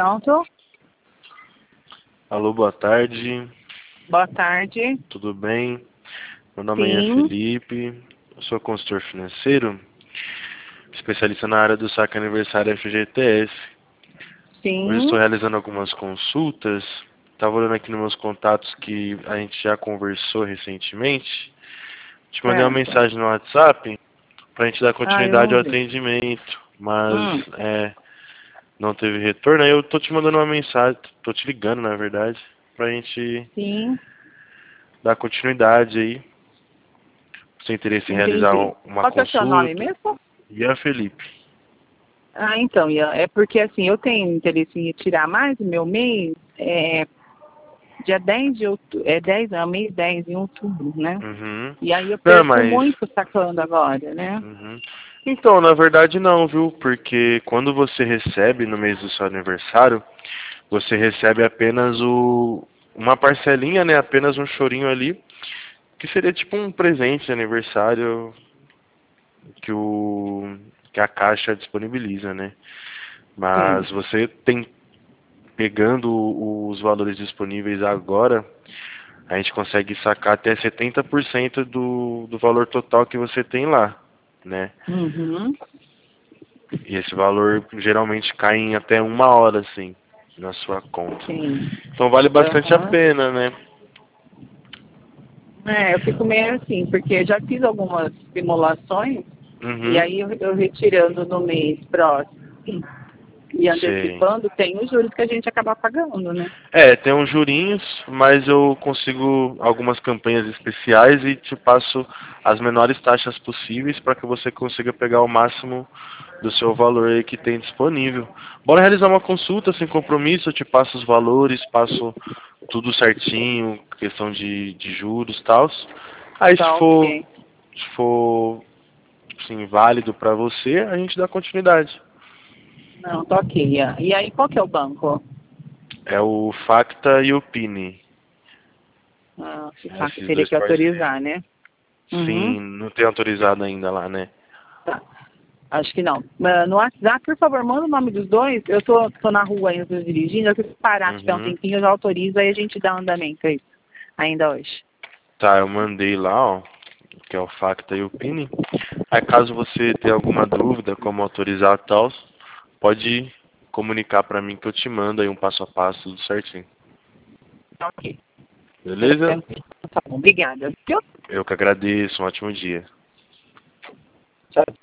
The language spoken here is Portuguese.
Pronto. Alô, boa tarde. Boa tarde. Tudo bem? Meu nome é Sim. Felipe. Eu sou consultor financeiro, especialista na área do saque aniversário FGTS. Hoje estou Sim. realizando algumas consultas. Estava olhando aqui nos meus contatos que a gente já conversou recentemente. Te mandei uma Certo. mensagem no WhatsApp para a gente dar Ah, eu continuidade não ao vi. atendimento, mas Hum. não teve retorno. Aí eu tô te mandando uma mensagem, tô te ligando na verdade, pra gente Sim. dar continuidade aí. Sem interesse em realizar Entendi. uma Qual que é o seu nome consulta. mesmo? Ian Felipe. Ah, então, Ian, é porque assim, eu tenho interesse em retirar mais o meu mês, dia 10 de outubro, 10, não, mês 10 em outubro, né? Uhum. E aí eu Não, perco mas... muito sacando agora, né? Uhum. Então, na verdade não, viu? Porque quando você recebe no mês do seu aniversário, você recebe apenas uma parcelinha, né? Apenas um chorinho ali, que seria tipo um presente de aniversário que que a Caixa disponibiliza, né? Sim. Mas você tem, pegando os valores disponíveis agora, a gente consegue sacar até 70% do valor total que você tem lá, né? Uhum. E esse valor geralmente cai em até 1 hora, assim, na sua conta. Sim. Então vale bastante a Aham. pena, né? Eu fico meio assim, porque eu já fiz algumas simulações e Uhum. aí eu retirando no mês próximo e Sei. antecipando, tem os juros que a gente acaba pagando, né? Tem uns jurinhos, mas eu consigo algumas campanhas especiais e te passo as menores taxas possíveis para que você consiga pegar o máximo do seu valor aí que tem disponível. Bora realizar uma consulta sem compromisso, eu te passo os valores, passo tudo certinho, questão de juros e tal. Aí Tá ok. se for assim, válido para você, a gente dá continuidade. Não, tá ok. E aí, qual que é o banco? É o Facta e o Pini. Ah, que É faca, esses teria dois que parceiros. autorizar, né? Uhum. Sim, não tem autorizado ainda lá, né? Tá. Acho que não. No WhatsApp, por favor, manda o nome dos dois. Eu tô na rua ainda dirigindo, eu preciso parar, tiver um Uhum. tempinho, eu já autorizo, aí a gente dá andamento a isso, ainda hoje. Tá, eu mandei lá, ó, que é o Facta e o Pini. Aí caso você tenha alguma dúvida, como autorizar tal, pode comunicar pra mim que eu te mando aí um passo a passo, tudo certinho. Tá ok. Beleza? Tranquilo. Tá bom, obrigada. Eu que agradeço, um ótimo dia. Tchau.